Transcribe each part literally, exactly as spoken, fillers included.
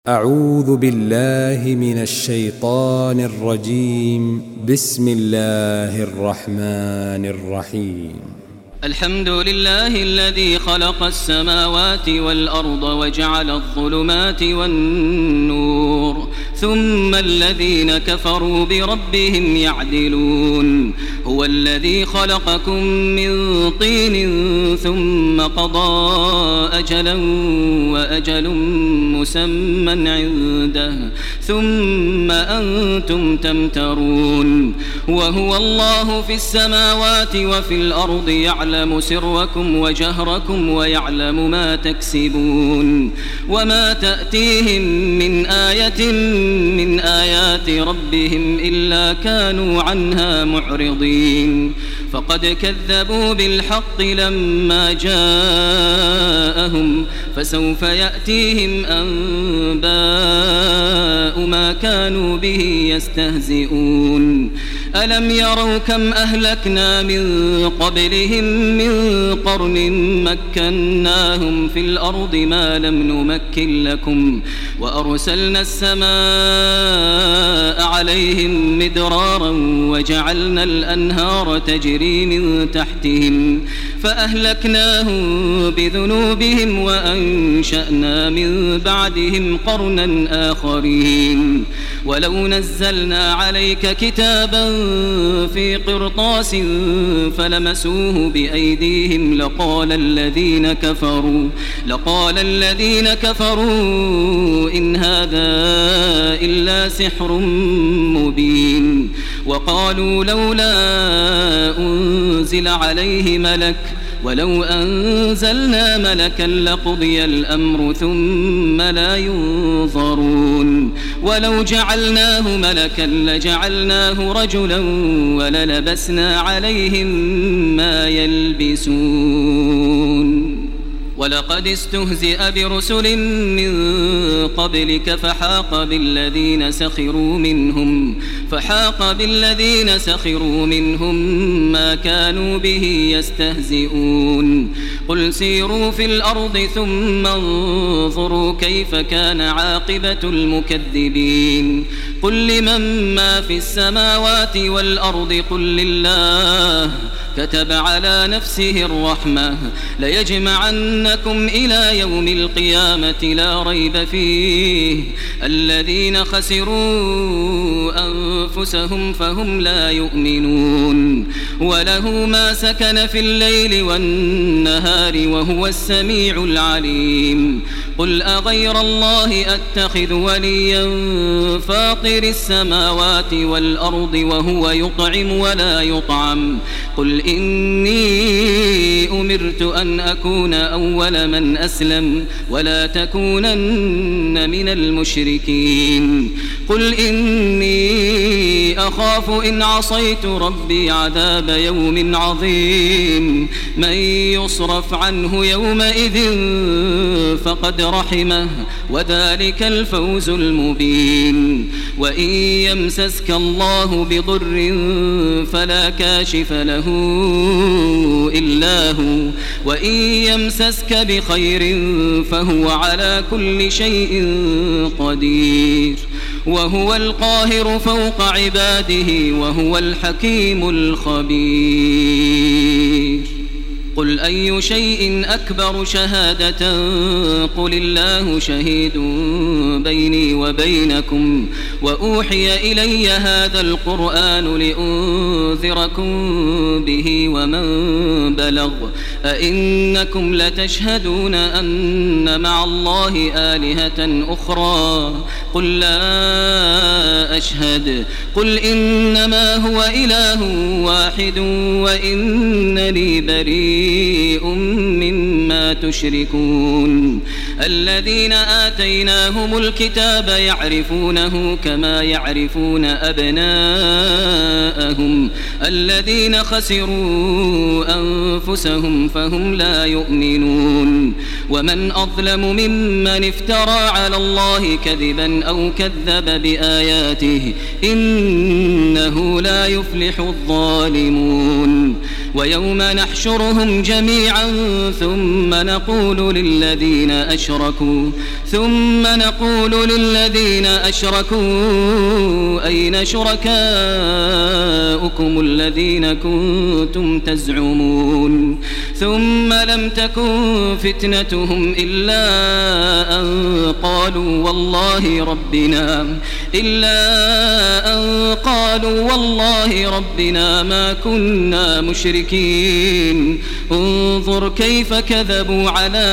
أعوذ بالله من الشيطان الرجيم. بسم الله الرحمن الرحيم. الحمد لله الذي خلق السماوات والأرض وجعل الظلمات والنور ثم الذين كفروا بربهم يعدلون. هو الذي خلقكم من طين ثم قضى أجلا وأجل مسمى عنده ثم أنتم تمترون. وهو الله في السماوات وفي الأرض يعلم سركم وجهركم ويعلم ما تكسبون. وما تأتيهم من آية من آيات ربهم إلا كانوا عنها معرضين. فقد كذبوا بالحق لما جاءهم فسوف يأتيهم أنباء ما كانوا به يستهزئون. ألم يروا كم أهلكنا من قبلهم من قرن مكناهم في الأرض ما لم نمكن لكم وأرسلنا السماء عليهم مدرارا وجعلنا الأنهار تجري من تحتهم فأهلكناهم بذنوبهم وأنشأنا من بعدهم قرنا آخرين. ولو نزلنا عليك كتابا في قرطاس فلمسوه بأيديهم لقال الذين كفروا لقال الذين كفروا إن هذا إلا سحر مبين. وقالوا لولا أنزل عليه ملك ولو أنزلنا ملكا لقضي الأمر ثم لا ينظرون. ولو جعلناه ملكا لجعلناه رجلا وللبسنا عليهم ما يلبسون. ولقد استهزئ برسل من قبلك فحاق بالذين سخروا منهم فحاق بالذين سخروا منهم ما كانوا به يستهزئون. قل سيروا في الأرض ثم انظروا كيف كان عاقبة المكذبين. قل لمن ما في السماوات والأرض قل لله كتب على نفسه الرحمة ليجمعنكم إلى يوم القيامة لا ريب فيه. الذين خسروا أنفسهم فهم لا يؤمنون. وله ما سكن في الليل والنهار وهو السميع العليم. قل أغير الله أتخذ وليا فاطر السماوات والأرض وهو يطعم ولا يطعم. قل إني أمرت أن أكون أول من أسلم ولا تكونن من المشركين. قل إني أخاف إن عصيت ربي عذاب يوم عظيم. من يصرف عنه يومئذ فقد رحمه وذلك الفوز المبين. وإن يمسسك الله بضر فلا كاشف له إلا هو وإن يمسسك بخير فهو على كل شيء قدير. وهو القاهر فوق عباده وهو الحكيم الخبير. قل أي شيء أكبر شهادة قل الله شهيد بيني وبينكم وأوحي إلي هذا القرآن لأنذركم به ومن بلغ. أئنكم لتشهدون أن مع الله آلهة أخرى قل لا أشهد. قل إنما هو إله واحد وإنني بريء مما تشركون. الذين آتيناهم الكتاب يعرفونه كما يعرفون أبناءهم. الذين خسروا أنفسهم فهم لا يؤمنون. ومن أظلم ممن افترى على الله كذبا أو كذب بآياته إنه لا يفلح الظالمون. ويوم نحشرهم جميعا ثم نقول للذين أشركوا ثم نقول للذين أشركوا أين شركاؤكم الذين كنتم تزعمون ثم لم تكن فتنتهم إلا أن قالوا والله ربنا إلا أن قالوا والله ربنا ما كنا مشركين انظر كيف كذبوا على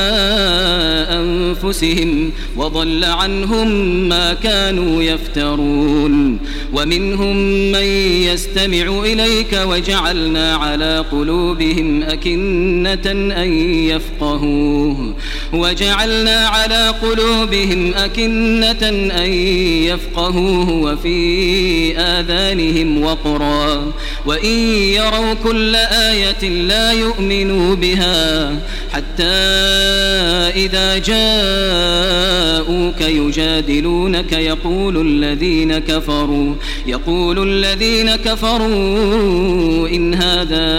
أنفسهم وضل عنهم ما كانوا يفترون ومنهم من يستمع إليك وجعلنا على قلوبهم أكنة أن يفقهوه وجعلنا على قلوبهم أكنة أن يفقهوه وفي آذانهم وقرا وإن يروا كل آية لا يؤمنوا بها حتى إذا جاءوك يجادلونك يقول الذين كفروا يقول الذين كفروا إن هذا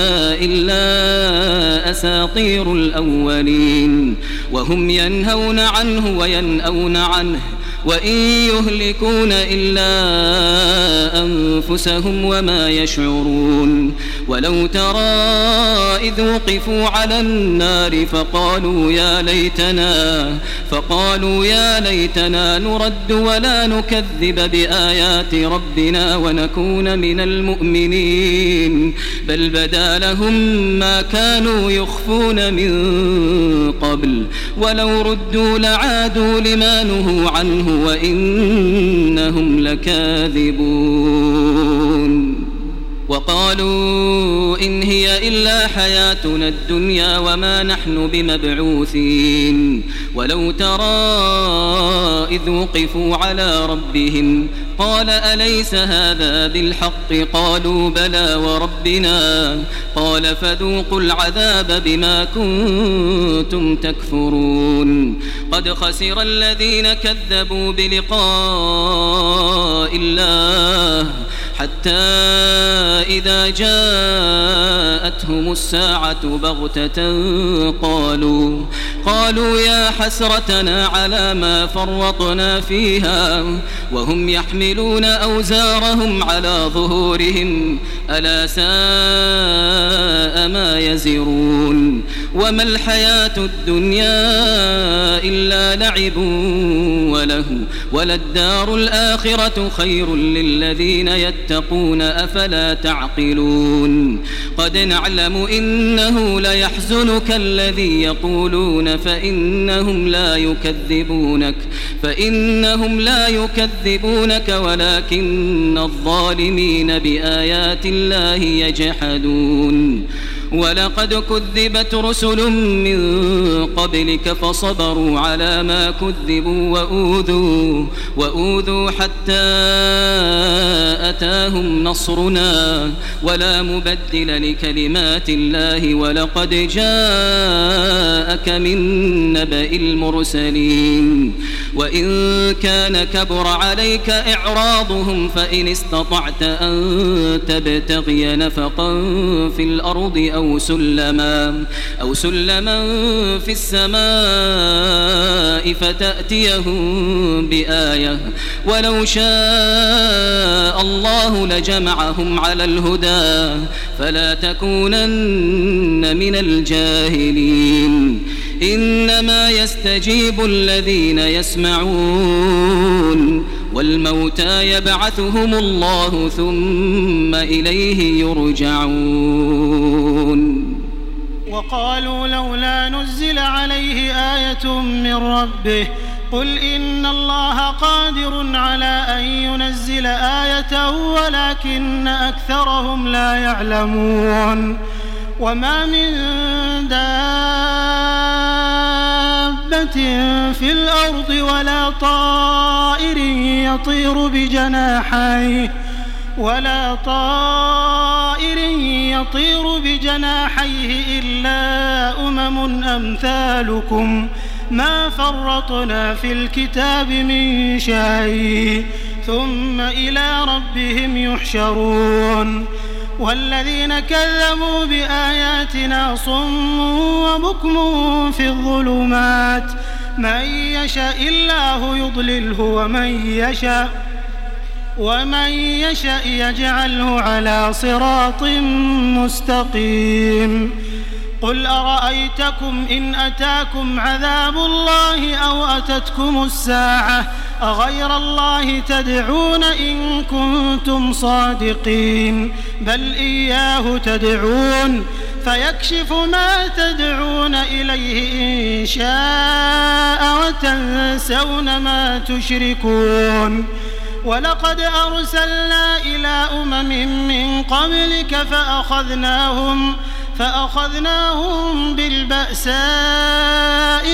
إلا أساطير الأولين وهم ينهون عنه وينأون عنه وإن يهلكون إلا أنفسهم وما يشعرون ولو ترى إذ وقفوا على النار فقالوا يا ليتنا فقالوا يا ليتنا نرد ولا نكذب بآيات ربنا ونكون من المؤمنين بل بدا لهم ما كانوا يخفون من قبل ولو ردوا لعادوا لما نهوا عنه وإنهم لكاذبون وقالوا إن هي إلا حياتنا الدنيا وما نحن بمبعوثين ولو ترى إذ وقفوا على ربهم قال أليس هذا بالحق قالوا بلى وربنا قال فذوقوا العذاب بما كنتم تكفرون قد خسر الذين كذبوا بلقاء الله حتى إذا جاءتهم الساعة بغتة قالوا قالوا يا حسرتنا على ما فرطنا فيها وهم يحملون أوزارهم على ظهورهم ألا ساء ما يزرون وما الحياة الدنيا إلا لعب وله وللدار الآخرة خير للذين يتقون أفلا تعقلون قد نعلم إنه ليحزنك الذي يقولون فإنهم لا يكذبونك فإنهم لا يكذبونك ولكن الظالمين بآيات الله يجحدون ولقد كذبت رسل من قبلك فصبروا على ما كذبوا وأوذوا وأوذوا حتى أتاهم نصرنا ولا مبدل لكلمات الله ولقد جاءك من نبأ المرسلين وإن كان كبر عليك إعراضهم فإن استطعت أن تبتغي نفقا في الأرض أو سلما أو سلما في السماء فتأتيهم بآية ولو شاء الله لجمعهم على الهدى فلا تكونن من الجاهلين إنما يستجيب الذين يسمعون والموتى يبعثهم الله ثم إليه يرجعون وقالوا لولا نزل عليه آية من ربه قل إن الله قادر على أن ينزل آية ولكن أكثرهم لا يعلمون وما من دابة في الأرض ولا طائر يطير بجناحيه ولا طائر يطير بجناحيه إلا أمم أمثالكم ما فرطنا في الكتاب من شيء ثم إلى ربهم يحشرون والذين كذبوا بآياتنا صم وبكم في الظلمات من يشاء الله يضلله ومن يشاء ومن يشاء يجعله على صراط مستقيم. قل أرأيتكم إن أتاكم عذاب الله أو أتتكم الساعة أغير الله تدعون إن كنتم صادقين بل إياه تدعون فيكشف ما تدعون إليه إن شاء وتنسون ما تشركون. ولقد أرسلنا إلى أمم من قبلك فأخذناهم فأخذناهم بالبأساء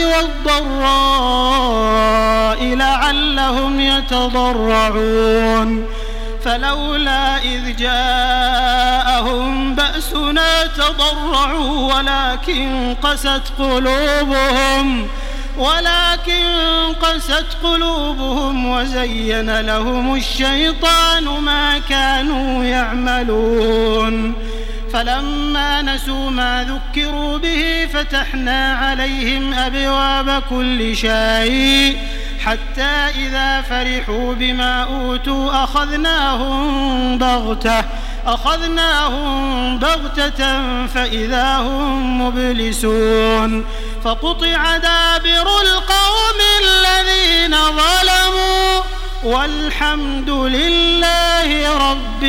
والضراء لعلهم يتضرعون فلولا إذ جاءهم بأسنا تضرعوا ولكن قست قلوبهم ولكن قست قلوبهم وزين لهم الشيطان ما كانوا يعملون. فلما نسوا ما ذكروا به فتحنا عليهم أبواب كل شيء حتى إذا فرحوا بما أوتوا أخذناهم بغتة أخذناهم بغتة فإذا هم مبلسون فقطع دابر القوم الذين ظلموا والحمد لله رب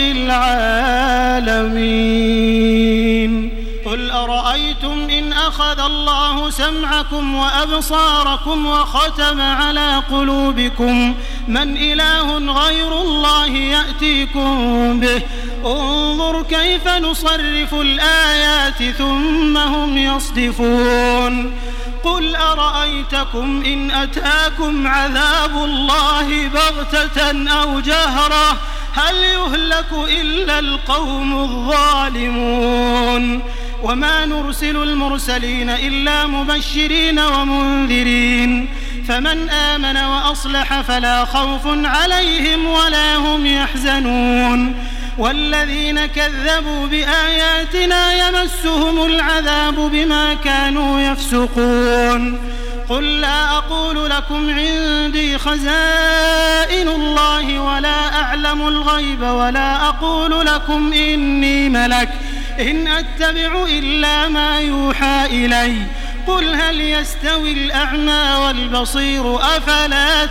العالمين. قل أرأيتم إن أخذ الله سمعكم وأبصاركم وختم على قلوبكم من إله غير الله يأتيكم به انظر كيف نصرف الآيات ثم هم يصدفون. قل أرأيتكم إن أتاكم عذاب الله بغتة أو جهرة هل يهلك إلا القوم الظالمون. وما نرسل المرسلين إلا مبشرين ومنذرين فمن آمن وأصلح فلا خوف عليهم ولا هم يحزنون. والذين كذبوا بآياتنا يمسهم العذاب بما كانوا يفسقون. قل لا أقول لكم عندي خزائن الله ولا أعلم الغيب ولا أقول لكم إني ملك إن أتبع إلا ما يوحى إلي قل هل يستوي الأعمى والبصير أفلا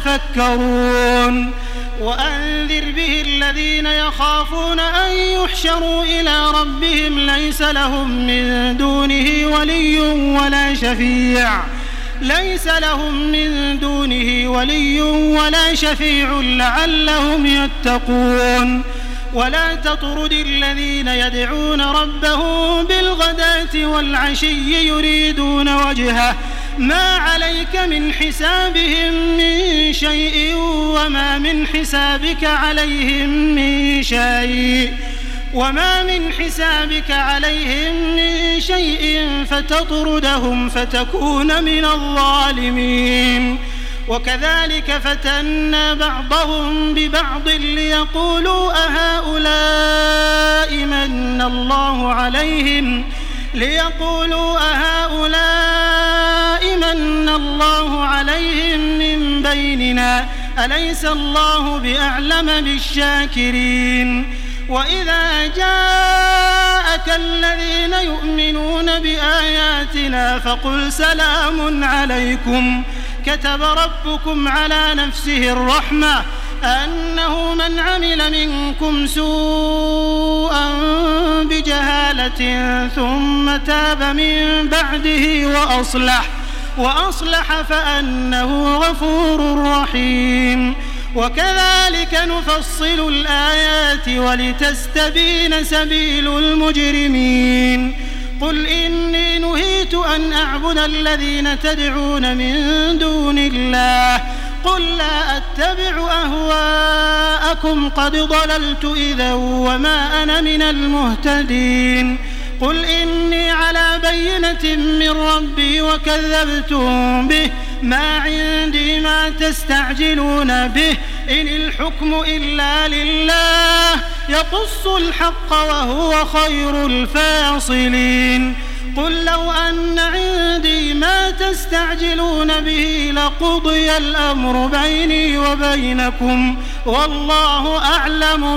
تتفكرون. وأنذر به الذين يخافون أن يحشروا إلى ربهم ليس لهم من دونه ولي ولا شفيع ليس لهم من دونه ولي ولا شفيع لعلهم يتقون. ولا تطرد الذين يدعون ربهم بالغداة والعشي يريدون وجهه ما عليك من حسابهم من شيء وما من حسابك عليهم من شيء وما من حسابك عليهم من شيء فتطردهم فتكون من الظالمين. وكذلك فتنا بعضهم ببعض ليقولوا أهؤلاء من الله عليهم ليقولوا أهؤلاء من الله عليهم من بيننا أليس الله بأعلم بالشاكرين. وإذا جاءك الذين يؤمنون بآياتنا فقل سلام عليكم كتب ربكم على نفسه الرحمة أنه من عمل منكم سوءا بجهالة ثم تاب من بعده وأصلح وأصلح فأنه غفور رحيم. وكذلك نفصل الآيات ولتستبين سبيل المجرمين. قل إني نهيت أن أعبد الذين تدعون من دون الله قل لا أتبع أهواءكم قد ضللت إذا وما أنا من المهتدين. قل إني على بينة من ربي وكذبتم به ما عندي ما تستعجلون به إن الحكم إلا لله يقص الحق وهو خير الفاصلين قل لو أن عندي ما تستعجلون به لقضي الأمر بيني وبينكم والله أعلم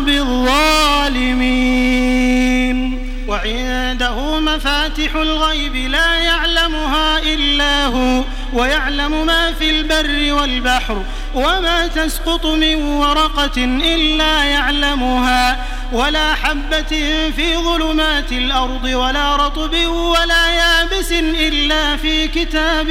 بالظالمين وعنده مفاتح الغيب لا يعلمها إلا هو ويعلم ما في البر والبحر وما تسقط من ورقة إلا يعلمها ولا حبة في ظلمات الأرض ولا رطب ولا يابس إلا في كتاب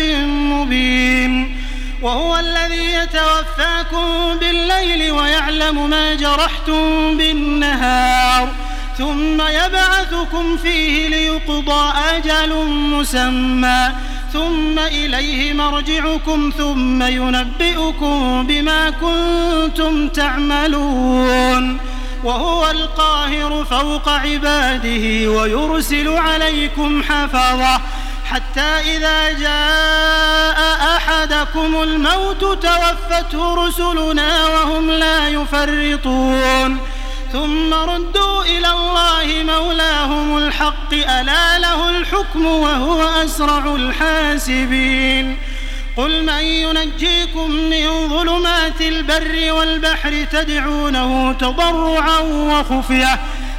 مبين وهو الذي يتوفاكم بالليل ويعلم ما جرحتم بالنهار ثم يبعثكم فيه ليقضى أجل مسمى ثم إليه مرجعكم ثم ينبئكم بما كنتم تعملون وهو القاهر فوق عباده ويرسل عليكم حفظة حتى إذا جاء أحدكم الموت توفته رسلنا وهم لا يفرطون ثم ردوا إلى الله مولاهم الحق ألا له الحكم وهو أسرع الحاسبين قل من ينجيكم من ظلمات البر والبحر تدعونه تضرعا وخفية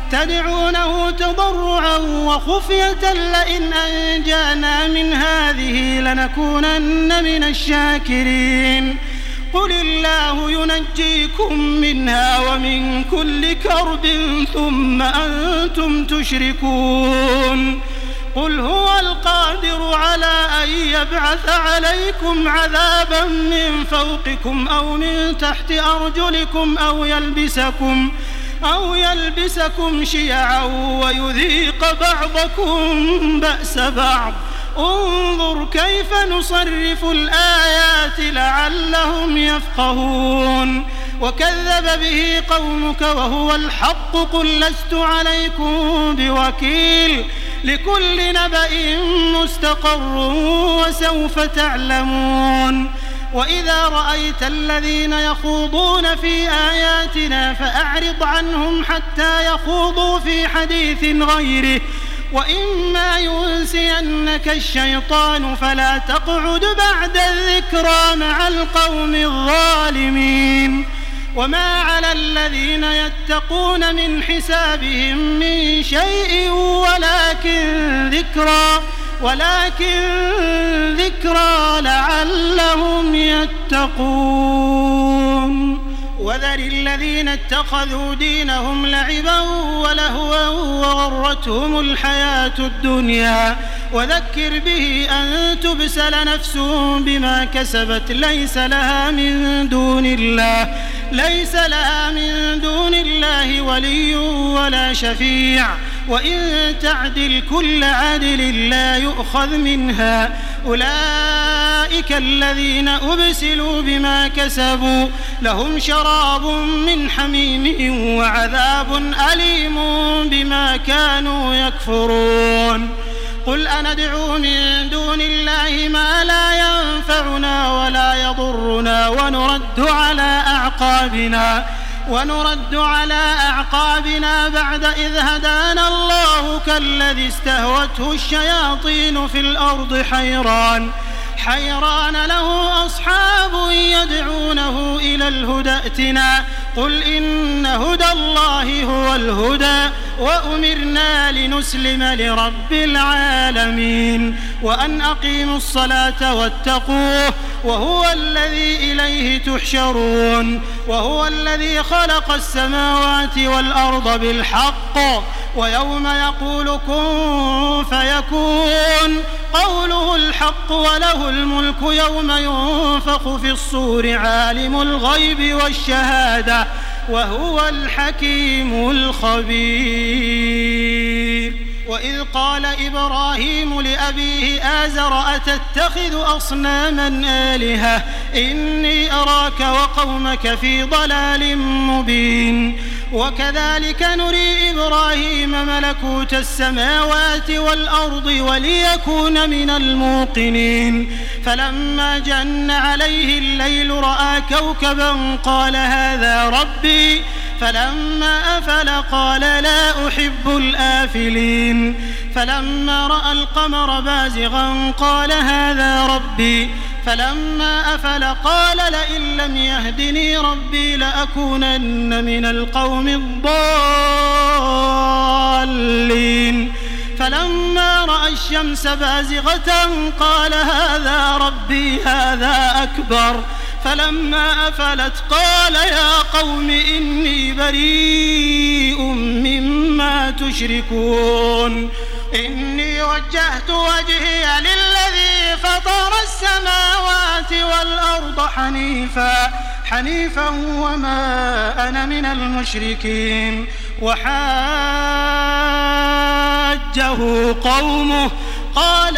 تدعونه تضرعا وخفية لئن أنجانا من هذه لنكونن من الشاكرين قل الله ينجيكم منها ومن كل كرب ثم أنتم تشركون قل هو القادر على أن يبعث عليكم عذابا من فوقكم أو من تحت أرجلكم أو يلبسكم أو يلبسكم شيعا ويذيق بعضكم بأس بعض انظر كيف نصرف الآيات لعلهم يفقهون وكذب به قومك وهو الحق قل لست عليكم بوكيل لكل نبأ مستقر وسوف تعلمون وإذا رأيت الذين يخوضون في آياتنا فأعرض عنهم حتى يخوضوا في حديث غيره وإما ينسينك الشيطان فلا تقعد بعد الذكرى مع القوم الظالمين وما على الذين يتقون من حسابهم من شيء ولكن ذكرى ولكن ذكرى لعلهم يتقون وذر الذين اتخذوا دينهم لعبا ولهوا وغرتهم الحياة الدنيا وذكر به أن تبسل نفس بما كسبت ليس لها من دون الله ليس لها من دون الله ولي ولا شفيع وإن تعدل كل عدل لا يؤخذ منها أولئك الذين أبسلوا بما كسبوا لهم شراب من حميم وعذاب أليم بما كانوا يكفرون قل أندعو من دون الله ما لا ينفعنا ولا يضرنا ونرد على أعقابنا ونرد على أعقابنا بعد إذ هدانا الله كالذي استهوته الشياطين في الأرض حيران حيران له أصحاب يدعونه إلى الهدى ائتنا قل إن هدى الله هو الهدى وأمرنا لنسلم لرب العالمين وأن أقيموا الصلاة واتقوه وهو الذي إليه تحشرون وهو الذي خلق السماوات والأرض بالحق ويوم يقول كن فيكون قوله الحق وله الملك يوم ينفخ في الصور عالم الغيب والشهادة وهو الحكيم الخبير وإذ قال إبراهيم لأبيه آزر أتتخذ أصناما آلهة إني أراك وقومك في ضلال مبين وكذلك نري إبراهيم ملكوت السماوات والأرض وليكون من الموقنين فلما جن عليه الليل رأى كوكبا قال هذا ربي فلما أفل قال لا أحب الآفلين فلما رأى القمر بازغا قال هذا ربي فلما أفل قال لئن لم يهدني ربي لأكونن من القوم الضالين فلما رأى الشمس بازغة قال هذا ربي هذا أكبر فلما أفلت قال يا قوم إني بريء مما تشركون إني وجهت وجهي للذي فطر السماوات والأرض حنيفا حنيفا وما أنا من المشركين وحاجه قومه قال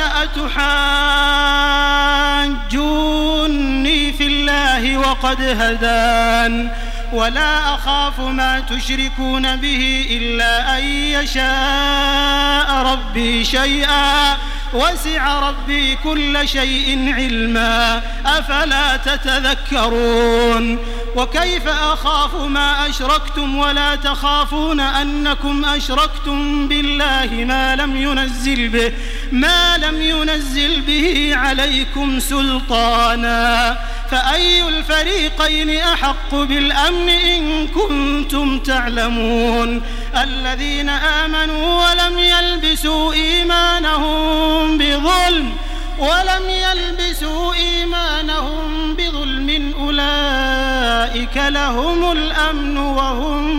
أتحاجوني في الله وقد هدان ولا أخاف ما تشركون به إلا أن يشاء ربي شيئا وسع ربي كل شيء علما أفلا تتذكرون وكيف أخاف ما أشركتم ولا تخافون أنكم أشركتم بالله ما لم ينزل به ما لم ينزل به عليكم سلطانا فأي الفريقين أحق بالأمن إن كنتم تعلمون الذين آمنوا ولم يلبسوا إيمانهم بظلم ولم يلبسوا إيمانهم بظلم أولئك لهم الأمن وهم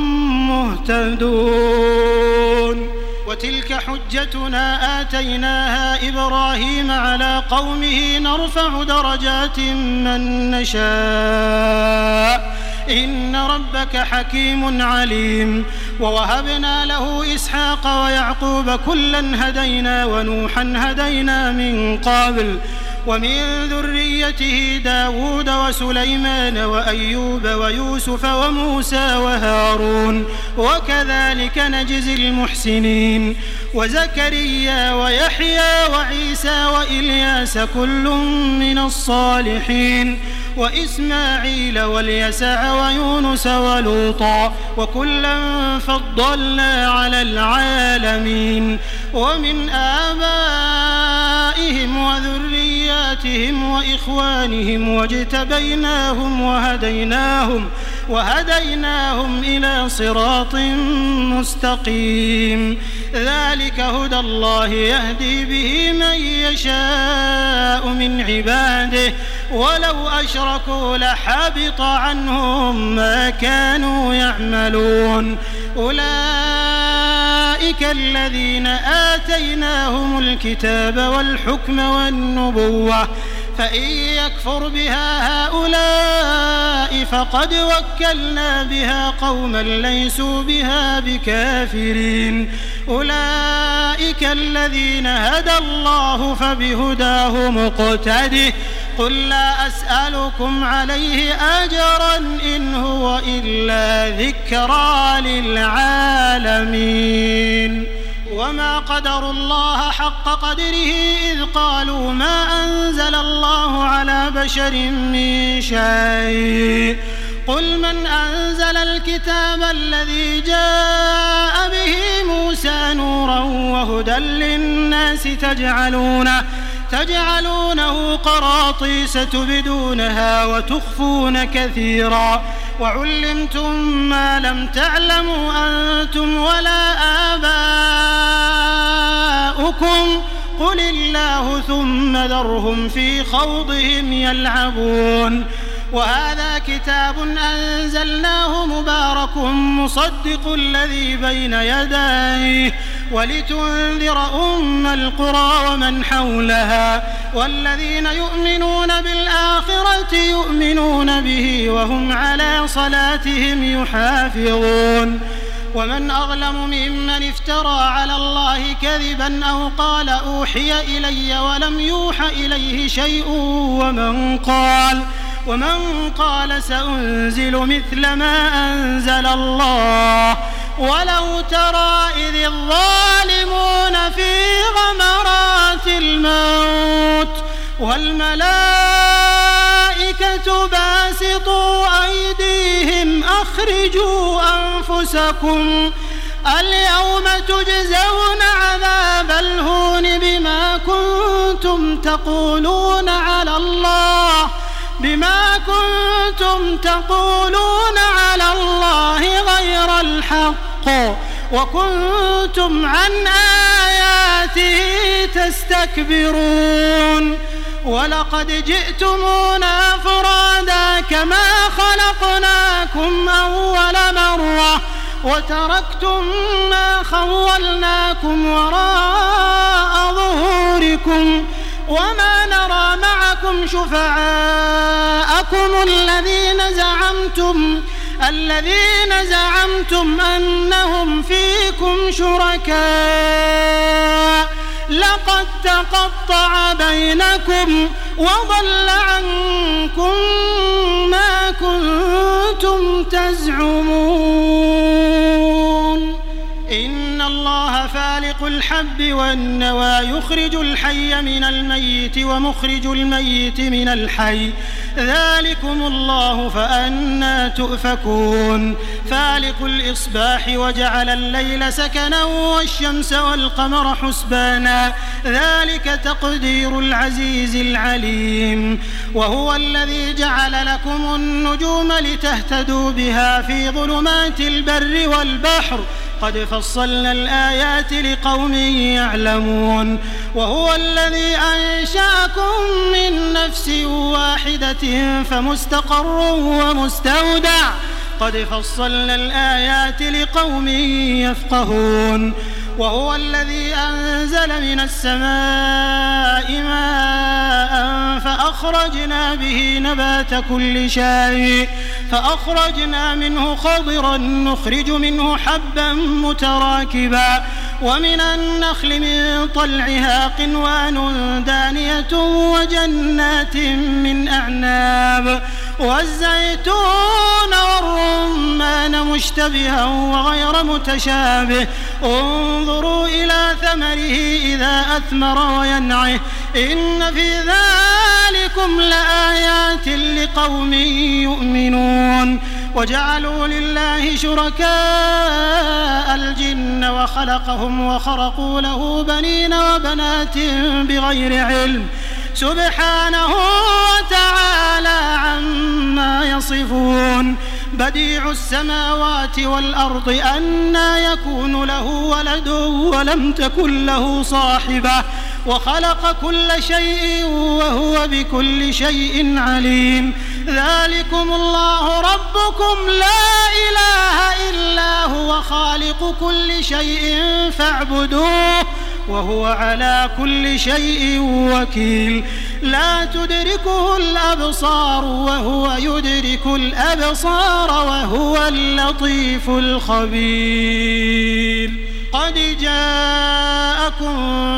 مهتدون وتلك حجتنا آتيناها إبراهيم على قومه نرفع درجات من نشاء إن ربك حكيم عليم ووهبنا له إسحاق ويعقوب كلا هدينا ونوحا هدينا من قبل ومن ذريته داود وسليمان وأيوب ويوسف وموسى وهارون وكذلك نجزي المحسنين وزكريا ويحيى وعيسى وإلياس كل من الصالحين وإسماعيل واليسع ويونس ولوطا وكلا فضلنا على العالمين ومن آبائهم وذرياتهم وإخوانهم واجتبيناهم وهديناهم وهديناهم إلى صراط مستقيم ذلك هدى الله يهدي به من يشاء من عباده ولو أشركوا لحبط عنهم ما كانوا يعملون أولئك الذين آتيناهم الكتاب والحكم والنبوة فإن يكفر بها هؤلاء فقد وكلنا بها قوما ليسوا بها بكافرين أولئك الذين هدى الله فبهداه مقتده قل لا أسألكم عليه أجرا إن هو إلا ذكرى للعالمين وما قدروا الله حق قدره إذ قالوا ما أنزل الله على بشر من شيء قل من أنزل الكتاب الذي جاء به موسى نورا وهدى للناس تجعلونه تجعلونه قراطيس تبدونها وتخفون كثيرا وعلمتم ما لم تعلموا أنتم ولا آباؤكم قل الله ثم ذرهم في خوضهم يلعبون وهذا كتاب أنزلناه مبارك مصدق الذي بين يديه ولتنذر أم القرى ومن حولها والذين يؤمنون بالآخرة يؤمنون به وهم على صلاتهم يحافظون ومن أظلم ممن افترى على الله كذبا أو قال أوحي إلي ولم يوحى إليه شيء ومن قال ومن قال سأنزل مثل ما أنزل الله ولو ترى إذ الظالمون في غمرات الموت والملائكة باسطوا أيديهم أخرجوا أنفسكم اليوم تجزون عذاب الهون بما كنتم تقولون على الله بما كنتم تقولون على الله غير الحق وكنتم عن آياته تستكبرون ولقد جئتمونا فرادا كما خلقناكم أول مرة وتركتم ما خولناكم وراء ظهوركم وما نرى معكم شفعاءكم الذين زعمتم الذين زعمتم أنهم فيكم شركاء لقد تقطع بينكم وضل عنكم ما كنتم تزعمون إن الله فالق الحب والنوى يخرج الحي من الميت ومخرج الميت من الحي ذلكم الله فأنى تؤفكون فالق الإصباح وجعل الليل سكنا والشمس والقمر حسبانا ذلك تقدير العزيز العليم وهو الذي جعل لكم النجوم لتهتدوا بها في ظلمات البر والبحر قد فصلنا الآيات لقوم يعلمون وهو الذي أنشأكم من نفس واحدة فمستقر ومستودع قد فصلنا الآيات لقوم يفقهون وهو الذي أنزل من السماء ماء فأخرجنا به نبات كل شيء فأخرجنا منه خضرا نخرج منه حبا متراكبا ومن النخل من طلعها قنوان دانية وجنات من أعناب والزيتون والرمان مشتبها وغير متشابه انظروا إلى ثمره إذا أثمر وينعه إن في ذلكم لآيات لقوم يؤمنون وجعلوا لله شركاء الجن وخلقهم وخرقوا له بنين وبنات بغير علم سبحانه وتعالى عما يصفون بديع السماوات والأرض أنى يكون له ولد ولم تكن له صاحبة وخلق كل شيء وهو بكل شيء عليم ذلكم الله ربكم لا إله إلا هو خالق كل شيء فاعبدوه وهو على كل شيء وكيل لا تدركه الأبصار وهو يدرك الأبصار وهو اللطيف الخبير قد جاءكم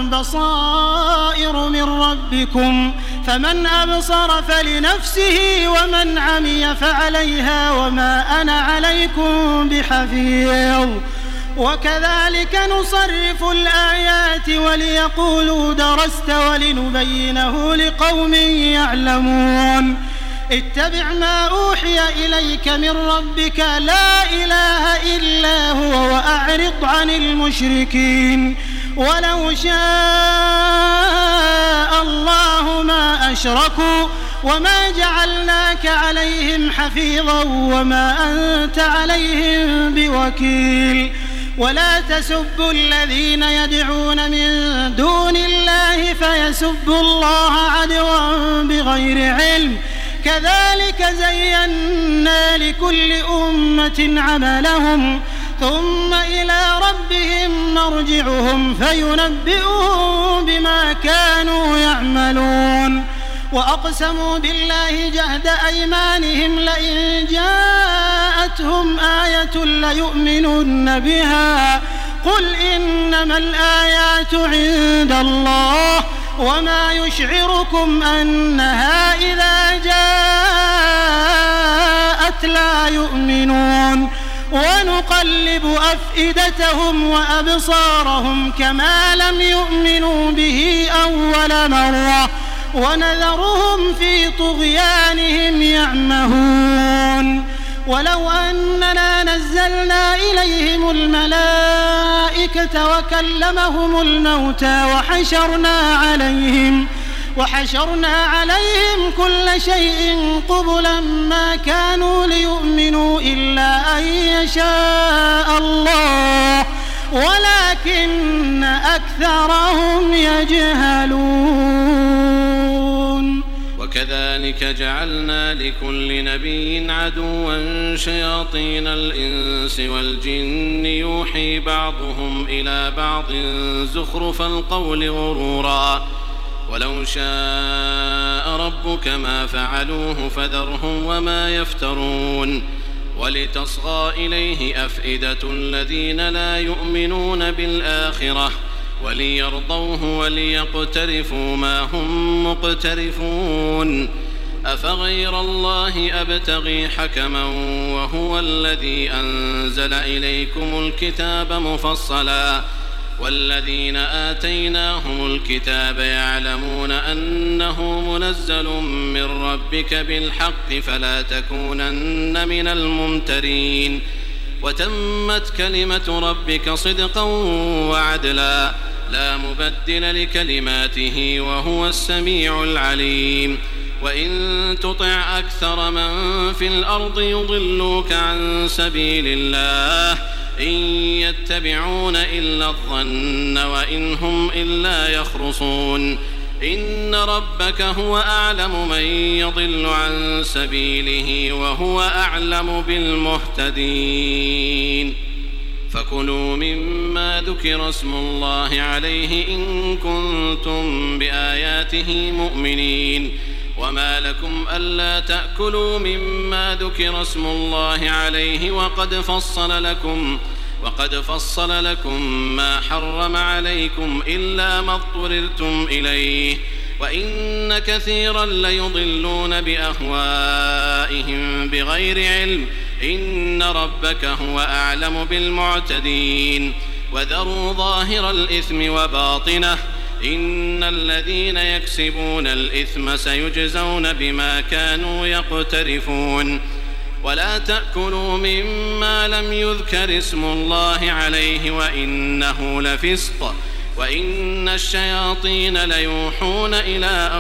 بصائر من ربكم فمن أبصر فلنفسه ومن عمي فعليها وما أنا عليكم بحفيظ وكذلك نصرف الآيات وليقولوا درست ولنبينه لقوم يعلمون اتبع ما أوحي إليك من ربك لا إله إلا هو وأعرض عن المشركين ولو شاء الله ما أشركوا وما جعلناك عليهم حفيظا وما أنت عليهم بوكيل ولا تسبوا الذين يدعون من دون الله فيسبوا الله عدوا بغير علم كذلك زينا لكل أمة عملهم ثم إلى ربهم مرجعهم فينبئهم بما كانوا يعملون وأقسموا بالله جهد أيمانهم لئن جاءتهم آية ليؤمنن بها قل إنما الآيات عند الله وما يشعركم أنها إذا جاءت لا يؤمنون ونقلب أفئدتهم وأبصارهم كما لم يؤمنوا به أول مرة ونذرهم في طغيانهم يعمهون ولو أننا نزلنا إليهم الملائكة وكلمهم الموتى وحشرنا عليهم وحشرنا عليهم كل شيء قبلا ما كانوا ليؤمنوا إلا أن يشاء الله ولكن أكثرهم يجهلون. وكذلك جعلنا لكل نبي عدوا شياطين الإنس والجن يوحي بعضهم إلى بعض زخرف القول غرورا ولو شاء ربك ما فعلوه فذرهم وما يفترون ولتصغى إليه أفئدة الذين لا يؤمنون بالآخرة وليرضوه وليقترفوا ما هم مقترفون أفغير الله أبتغي حكما وهو الذي أنزل إليكم الكتاب مفصلا والذين آتيناهم الكتاب يعلمون أنه منزل من ربك بالحق فلا تكونن من الممترين وتمت كلمة ربك صدقا وعدلا لا مبدل لكلماته وهو السميع العليم وإن تطع أكثر من في الأرض يضلوك عن سبيل الله إن يتبعون إلا الظن وإن هم إلا يخرصون إن ربك هو أعلم من يضل عن سبيله وهو أعلم بالمهتدين فكلوا مما ذكر اسم الله عليه إن كنتم بآياته مؤمنين وما لكم ألا تأكلوا مما ذكر اسم الله عليه وقد فصل لكم وقد فصل لكم ما حرم عليكم إلا ما اضطررتم إليه وإن كثيرا ليضلون بأهوائهم بغير علم إن ربك هو أعلم بالمعتدين وذروا ظاهر الإثم وباطنه إن الذين يكسبون الإثم سيجزون بما كانوا يقترفون ولا تأكلوا مما لم يذكر اسم الله عليه وإنه لفسق وإن الشياطين ليوحون إلى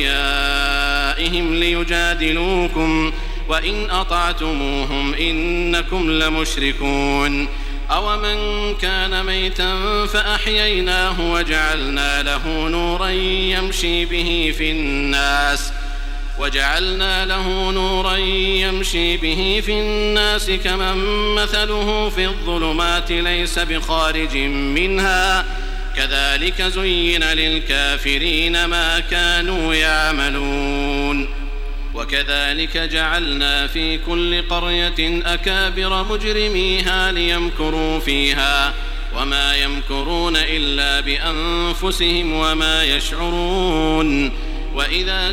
أوليائهم ليجادلوكم وإن أطعتموهم إنكم لمشركون أومن كان ميتا فأحييناه وجعلنا له نورا يمشي به في الناس وجعلنا له نورا يمشي به في الناس كمن مثله في الظلمات ليس بخارج منها كذلك زين للكافرين ما كانوا يعملون وكذلك جعلنا في كل قرية أكابر مجرميها ليمكروا فيها وما يمكرون إلا بأنفسهم وما يشعرون وإذا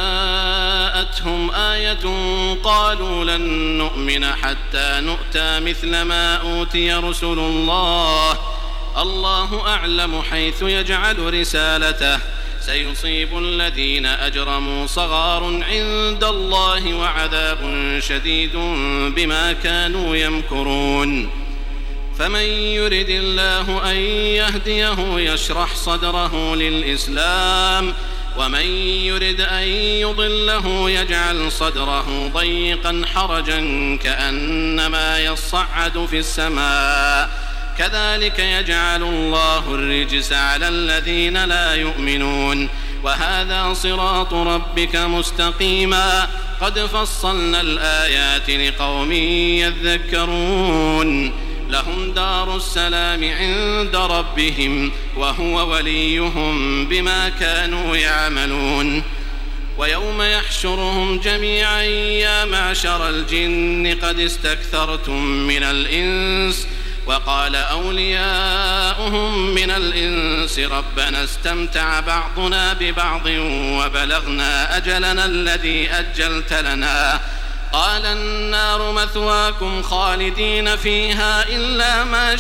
جاءتهم آية قالوا لن نؤمن حتى نؤتى مثل ما أوتي رسل الله الله أعلم حيث يجعل رسالته سيصيب الذين أجرموا صغار عند الله وعذاب شديد بما كانوا يمكرون فمن يرد الله أن يهديه يشرح صدره للإسلام ومن يرد أن يضله يجعل صدره ضيقا حرجا كأنما يصعد في السماء كذلك يجعل الله الرجس على الذين لا يؤمنون وهذا صراط ربك مستقيما قد فصلنا الآيات لقوم يذكرون لهم دار السلام عند ربهم وهو وليهم بما كانوا يعملون ويوم يحشرهم جميعا يا معشر الجن قد استكثرتم من الإنس وقال أولياؤهم من الإنس ربنا استمتع بعضنا ببعض وبلغنا أجلنا الذي أجلت لنا قال النار مثواكم خالدين فيها إلا ما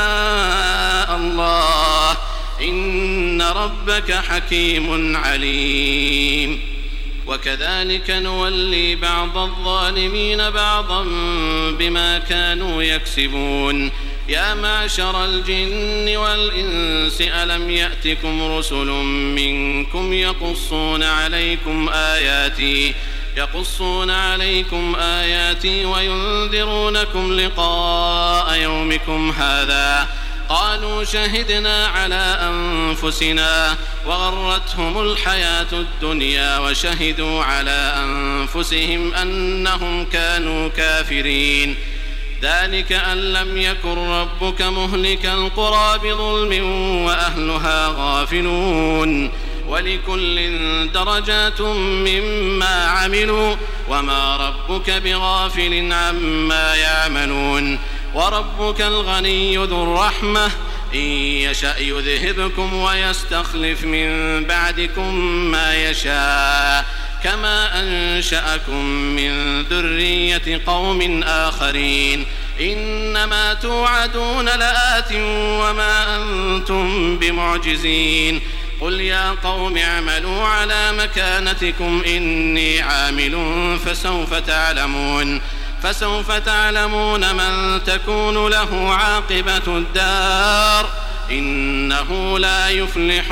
شاء الله إن ربك حكيم عليم. وكذلك نولي بعض الظالمين بعضا بما كانوا يكسبون. يا معشر الجن والإنس ألم يأتكم رسل منكم يقصون عليكم آياتي يقصون عليكم آياتي وينذرونكم لقاء يومكم هذا قالوا شهدنا على أنفسنا وغرتهم الحياة الدنيا وشهدوا على أنفسهم أنهم كانوا كافرين. ذلك أن لم يكن ربك مهلك القرى بظلم وأهلها غافلون. ولكل درجات مما عملوا وما ربك بغافل عما يعملون. وربك الغني ذو الرحمة إن يشأ يذهبكم ويستخلف من بعدكم ما يشاء كما أنشأكم من ذرية قوم آخرين. إنما توعدون لآت وما أنتم بمعجزين. قل يا قوم اعملوا على مكانتكم إني عامل فسوف تعلمون فسوف تعلمون من تكون له عاقبة الدار إنه لا يفلح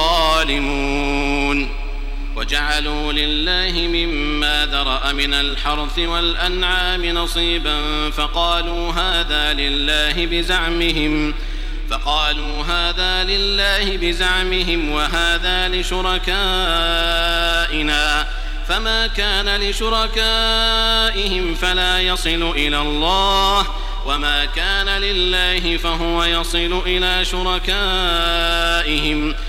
الظالمون. وجعلوا لله مما ذرأ من الحرث والأنعام نصيبا فقالوا هذا لله بزعمهم فقالوا هذا لله بزعمهم وهذا لشركائنا فما كان لشركائهم فلا يصل إلى الله وما كان لله فهو يصل إلى شركائهم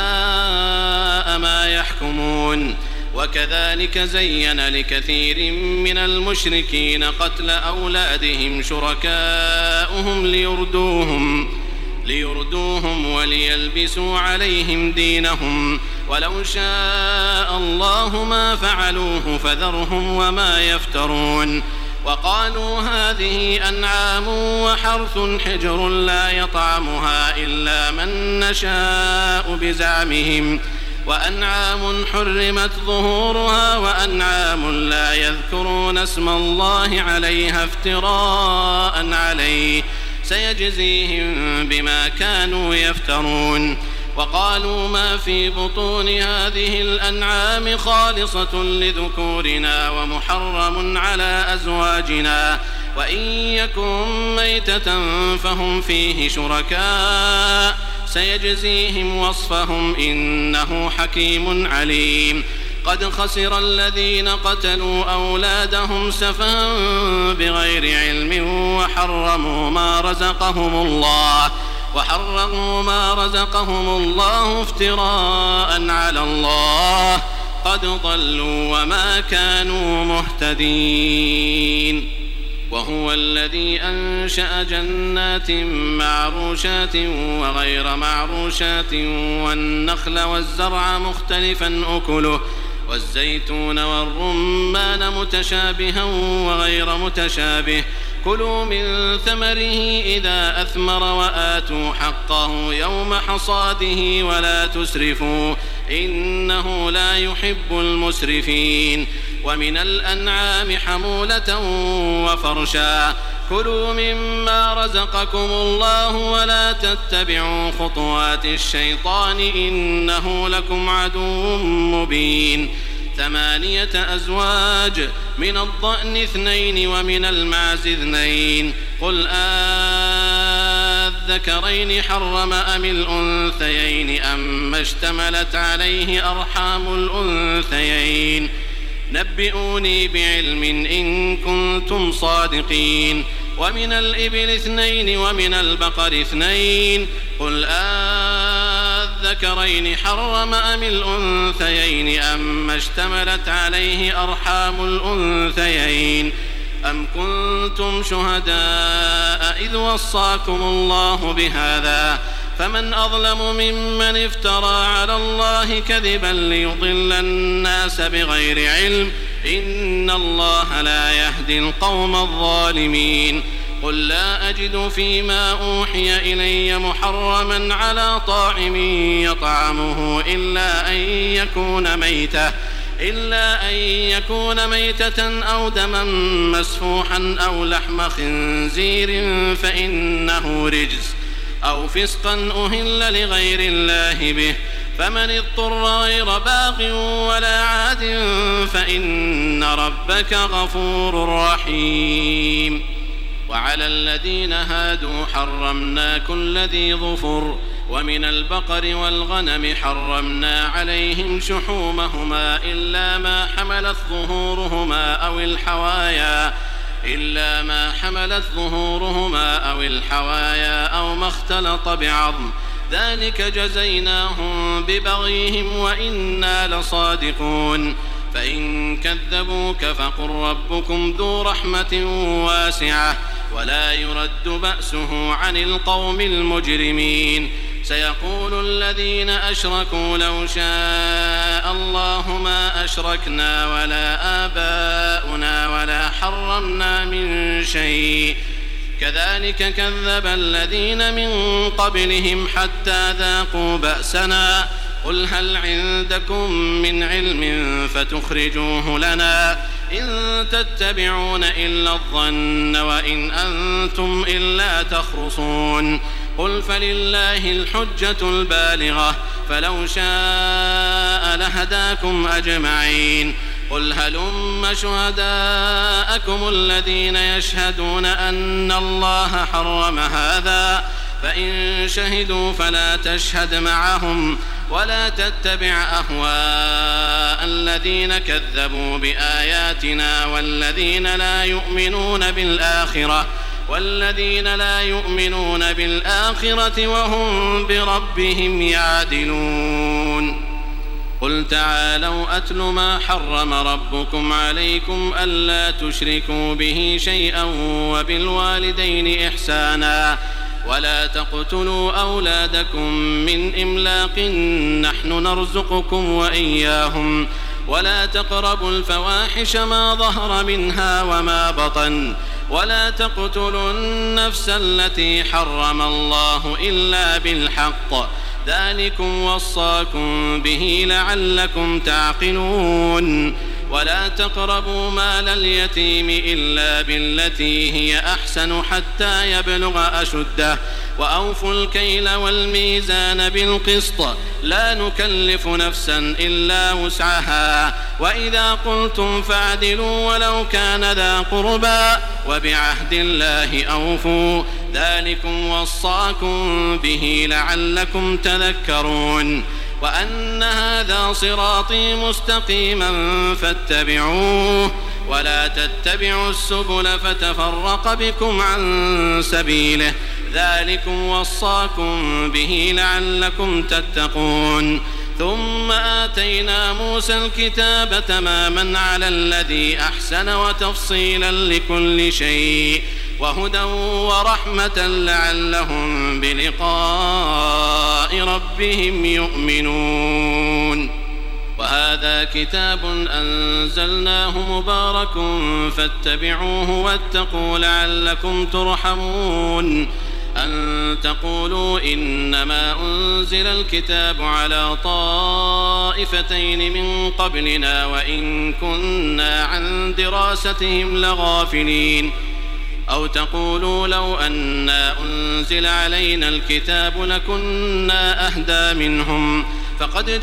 ساء ما يحكمون. وكذلك زين لكثير من المشركين قتل أولادهم شركاؤهم ليردوهم ليردوهم وليلبسوا عليهم دينهم ولو شاء الله ما فعلوه فذرهم وما يفترون. وقالوا هذه أنعام وحرث حجر لا يطعمها إلا من نشاء بزعمهم وأنعام حرمت ظهورها وأنعام لا يذكرون اسم الله عليها افتراء عليه سيجزيهم بما كانوا يفترون. وقالوا ما في بطون هذه الأنعام خالصة لذكورنا ومحرم على أزواجنا وإن يكن ميتة فهم فيه شركاء سيجزيهم وصفهم إنه حكيم عليم. قد خسر الذين قتلوا أولادهم سفها بغير علم وحرموا ما رزقهم الله وحرموا ما رزقهم الله افتراء على الله قد ضلوا وما كانوا مهتدين. وهو الذي أنشأ جنات معروشات وغير معروشات والنخل والزرع مختلفا أكله والزيتون والرمان متشابها وغير متشابه كلوا من ثمره إذا أثمر وآتوا حقه يوم حصاده ولا تسرفوا إنه لا يحب المسرفين. ومن الأنعام حمولة وفرشا كلوا مما رزقكم الله ولا تتبعوا خطوات الشيطان إنه لكم عدو مبين. ثمانية أزواج من الضأن اثنين ومن المعز اثنين قل آذكرين حرم أم الأنثيين أما اشتملت عليه أرحام الأنثيين نبئوني بعلم إن كنتم صادقين. ومن الإبل اثنين ومن البقر اثنين قل آذكرين حرم أم الأنثيين أما اشتملت عليه أرحام الأنثيين أم كنتم شهداء إذ وصاكم الله بهذا فمن أظلم ممن افترى على الله كذبا ليضل الناس بغير علم إن الله لا يهدي القوم الظالمين قل لا أجد فيما أوحي إلي محرما على طاعم يطعمه إلا أن يكون ميتة إلا أن يكون ميتة أو دما مسفوحا أو لحم خنزير فإنه رجس أو فسقا أهل لغير الله به فمن اضطر غير باغ ولا عاد فإن ربك غفور رحيم وعلى الذين هادوا حرمنا كل ذي ظفر ومن البقر والغنم حرمنا عليهم شحومهما إلا ما حملت ظهورهما أو الحوايا إلا ما حملت ظهورهما أو الحوايا أو ما اختلط بعظم ذلك جزيناهم ببغيهم وإنا لصادقون فإن كذبوك فقل ربكم ذو رحمة واسعة ولا يرد بأسه عن القوم المجرمين سيقول الذين أشركوا لو شاء الله ما أشركنا ولا آباؤنا ولا حرمنا من شيء كذلك كذب الذين من قبلهم حتى ذاقوا بأسنا قل هل عندكم من علم فتخرجوه لنا إن تتبعون إلا الظن وإن أنتم إلا تخرصون قل فلله الحجة البالغة فلو شاء لهداكم أجمعين قل هلم شهداءكم الذين يشهدون أن الله حرم هذا فإن شهدوا فلا تشهد معهم ولا تتبع أهواء الذين كذبوا بآياتنا والذين لا يؤمنون بالآخرة والذين لا يؤمنون بالآخرة وهم بربهم يعدلون قل تعالوا أتل ما حرم ربكم عليكم ألا تشركوا به شيئا وبالوالدين إحسانا ولا تقتلوا أولادكم من إملاق نحن نرزقكم وإياهم ولا تقربوا الفواحش ما ظهر منها وما بطن ولا تقتلوا النفس التي حرم الله إلا بالحق ذلكم وصاكم به لعلكم تعقلون ولا تقربوا مال اليتيم إلا بالتي هي أحسن حتى يبلغ أشده وأوفوا الكيل والميزان بالقسط لا نكلف نفسا إلا وسعها وإذا قلتم فاعدلوا ولو كان ذا قربى وبعهد الله أوفوا ذلكم وصاكم به لعلكم تذكرون وأن هذا صراطي مستقيما فاتبعوه ولا تتبعوا السبل فتفرق بكم عن سبيله ذلكم وصاكم به لعلكم تتقون ثم آتينا موسى الكتاب تماما على الذي أحسن وتفصيلا لكل شيء وهدى ورحمة لعلهم بلقاء ربهم يؤمنون وهذا كتاب أنزلناه مبارك فاتبعوه واتقوا لعلكم ترحمون أن تقولوا إنما أنزل الكتاب على طائفتين من قبلنا وإن كنا عن دراستهم لغافلين أو تقولوا لو أنا أنزل علينا الكتاب لكنا أهدى منهم فقد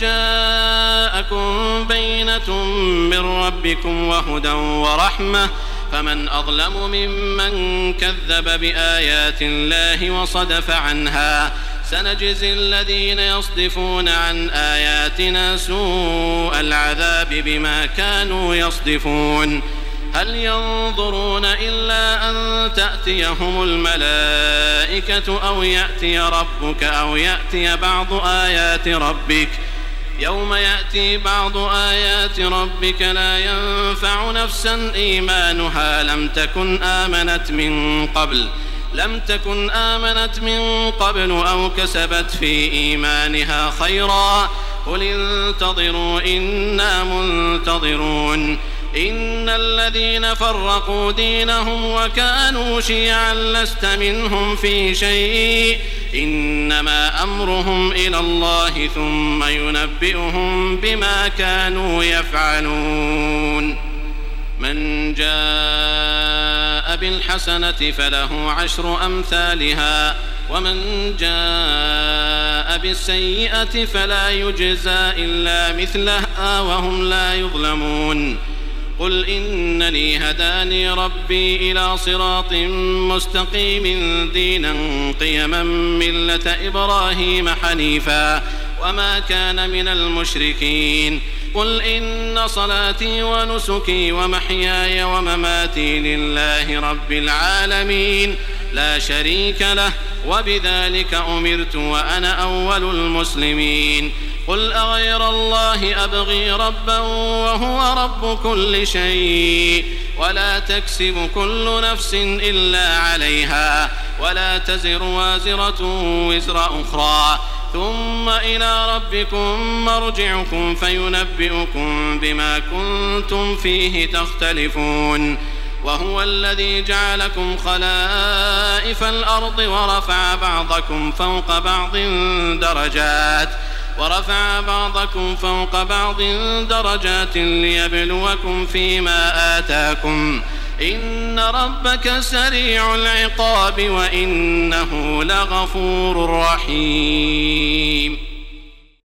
جاءكم بينة من ربكم وهدى ورحمة فمن أظلم ممن كذب بآيات الله وصدف عنها سنجزي الذين يصدفون عن آياتنا سوء العذاب بما كانوا يصدفون هل ينظرون إلا أن تأتيهم الملائكة أو يأتي ربك أو يأتي بعض آيات ربك يوم يأتي بعض آيات ربك لا ينفع نفسا إيمانها لم تكن آمنت من قبل لم تكن آمنت من قبل أو كسبت في إيمانها خيرا قل انتظروا إنا منتظرون إن الذين فرقوا دينهم وكانوا شيعا لست منهم في شيء إنما أمرهم إلى الله ثم ينبئهم بما كانوا يفعلون من جاء بالحسنة فله عشر أمثالها ومن جاء بالسيئة فلا يجزى إلا مثلها وهم لا يظلمون قل إنني هداني ربي إلى صراط مستقيم دينا قيما ملة إبراهيم حنيفا وما كان من المشركين قل إن صلاتي ونسكي ومحياي ومماتي لله رب العالمين لا شريك له وبذلك أمرت وأنا أول المسلمين قل أغير الله أبغي ربا وهو رب كل شيء ولا تكسب كل نفس إلا عليها ولا تزر وازرة وزر أخرى ثم إلى ربكم مرجعكم فينبئكم بما كنتم فيه تختلفون وهو الذي جعلكم خلائف الأرض ورفع بعضكم فوق بعض درجات ورفع بعضكم فوق بعض درجات ليبلوكم فيما آتاكم إن ربك سريع العقاب وإنه لغفور رحيم.